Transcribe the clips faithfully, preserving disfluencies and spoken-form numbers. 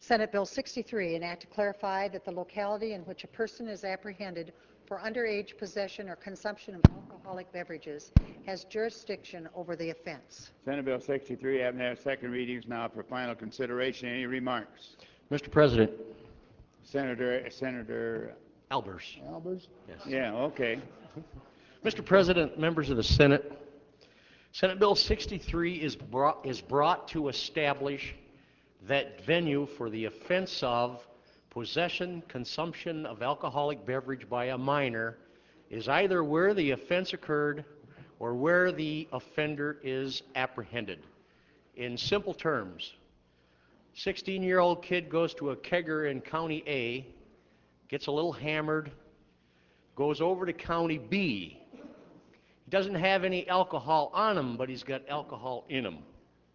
Senate Bill sixty-three, an act to clarify that the locality in which a person is apprehended for underage possession or consumption of alcoholic beverages has jurisdiction over the offense. Senate Bill sixty-three having had second readings now for final consideration. Any remarks? Mister President. Senator Senator Albers. Albers? Yes. Yeah, okay. Mister President, members of the Senate, Senate Bill sixty-three is brought, is brought to establish that venue for the offense of possession, consumption of alcoholic beverage by a minor is either where the offense occurred or where the offender is apprehended. In simple terms, sixteen-year-old kid goes to a kegger in County A, gets a little hammered, goes over to County B. He doesn't have any alcohol on him, but he's got alcohol in him.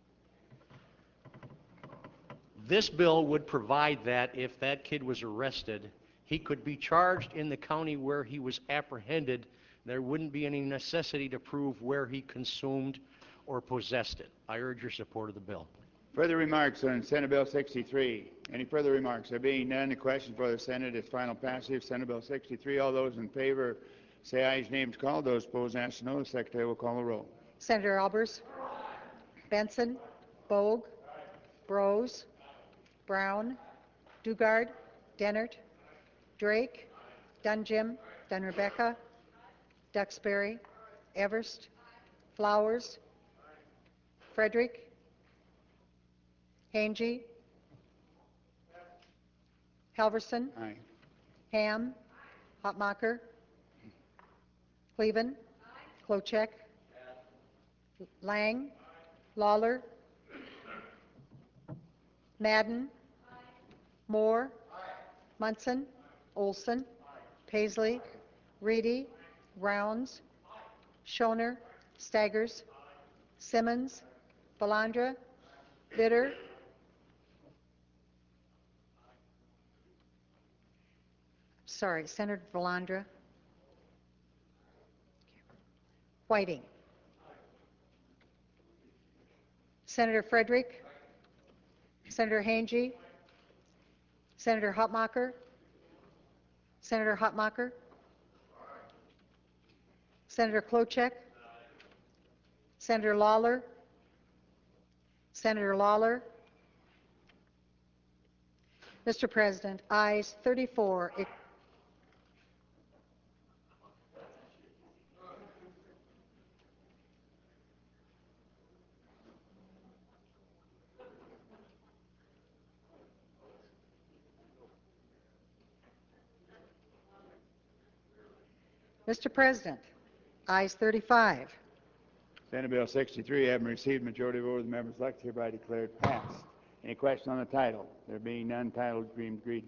This bill would provide that if that kid was arrested, he could be charged in the county where he was apprehended. There wouldn't be any necessity to prove where he consumed or possessed it. I urge your support of the bill. Further remarks on Senate Bill sixty-three? Any further remarks? There being none, the question for the Senate is final passage. Senate Bill sixty-three. All those in favor say aye. His name is called. Those opposed, answer no. The Secretary will call the roll. Senator Albers? Benson? Bogue? Brose? Brown? Dugard? Dennert? Drake? Dunjim? Dunrebecca? Duxbury? Everst? Flowers? Frederick? Hangy? Halverson? Aye. Ham? Hotmacher? Cleven? Klochek? Lang? Lawler? Madden? Moore? Munson? Olson? Paisley? Reedy? Rounds? Schoner? Staggers? Simmons? Balandra? Bitter? Sorry, Senator Balandra? Whiting? Senator Frederick? Senator Hangy? Senator Hotmacher? Senator Hotmacher? Senator Klochek? Senator Lawler? Senator Lawler? Mister President, ayes thirty-four. It Mister President, ayes thirty-five. Senate Bill sixty-three having received majority vote of the members elected hereby declared passed. Any question on the title? There being none, title is deemed agreed